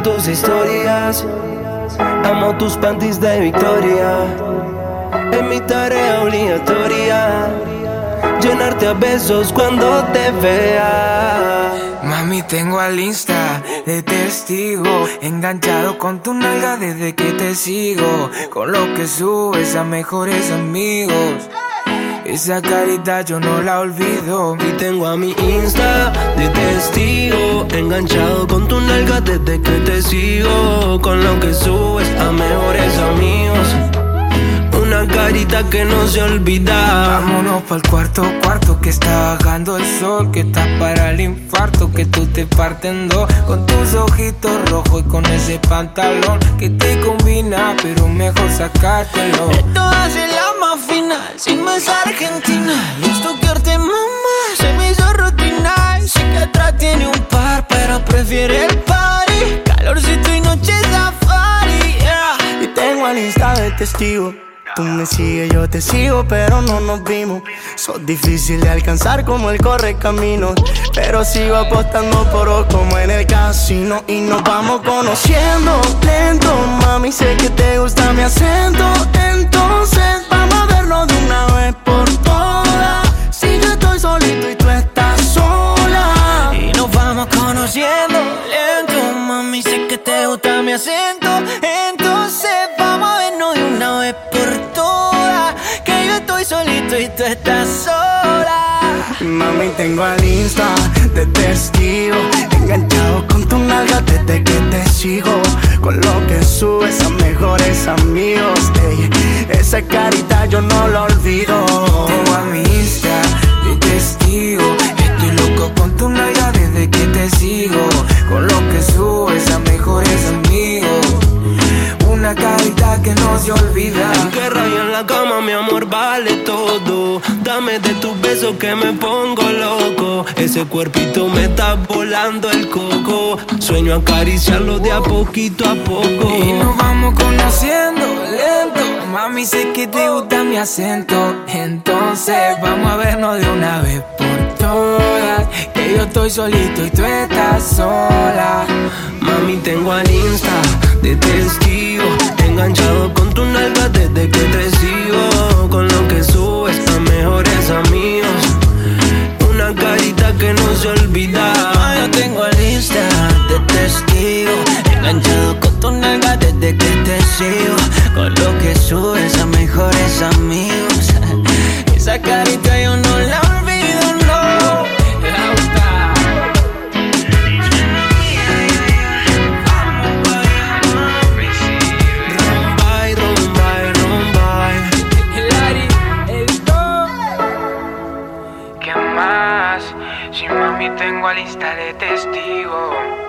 tus historias, amo tus panties de Victoria. Es mi tarea obligatoria llenarte a besos cuando te vea. Mami, tengo al Insta de testigo, enganchado con tu nalga desde que te sigo. Con lo que subes a mejores amigos, esa carita yo no la olvido. Y tengo a mi Insta de testigo, enganchado con tu nalga desde que te sigo. Con lo que subes a mejores amigos, una carita que no se olvida. Vámonos pa'l cuarto, que está bajando el sol, que estás para el infarto, que tú te partes en dos. Con tus ojitos rojos y con ese pantalón que te combina, pero mejor sacártelo. Esto hace la más final, sin más argentina. Y esto que mamá se me hizo rutina. Y sé que atrás tiene un par, pero prefiere el party. Calorcito y noche safari, yeah. Y tengo al Insta de testigo. Tú me sigues, yo te sigo, pero no nos vimos. Sos difícil de alcanzar como el correcaminos, pero sigo apostando por vos como en el casino. Y nos vamos conociendo lento, mami, sé que te gusta mi acento. Entonces vamos a verlo de una vez por todas. Si yo estoy solito y tú estás sola. Y nos vamos conociendo lento, mami, sé que te gusta mi acento. Entonces vamos a vernos de una vez por todas, que yo estoy solito y tú estás sola. Mami, tengo al Insta de testigo, enganchado con tu nalga desde que te sigo. Con lo que subes a mejores amigos, ey, esa carita yo no la olvido. Tengo a mi Insta de testigo, estoy loco con tu nalga desde que te sigo. Con lo que subes a mejores amigos, una carita que no se olvida. Que raya en la cama, mi amor, vale todo. Dame de tus besos que me pongo loco. Ese cuerpito me está volando el coco. Sueño acariciarlo de a poquito a poco. Y nos vamos conociendo lento, mami, sé que te gusta mi acento. Entonces vamos a vernos de una vez por todas, que yo estoy solito y tú estás sola. Mami, tengo al Insta de testigo, enganchado con tu nalga desde que te sigo. Con lo que subes a mejores amigos, una carita que no se olvida. Yo tengo el Insta de testigo, enganchado con tu nalga desde que te sigo. Con lo que subes a mejores amigos, esa carita yo no la olvido, no. ¿Qué más? Si mami tengo a lista de testigos.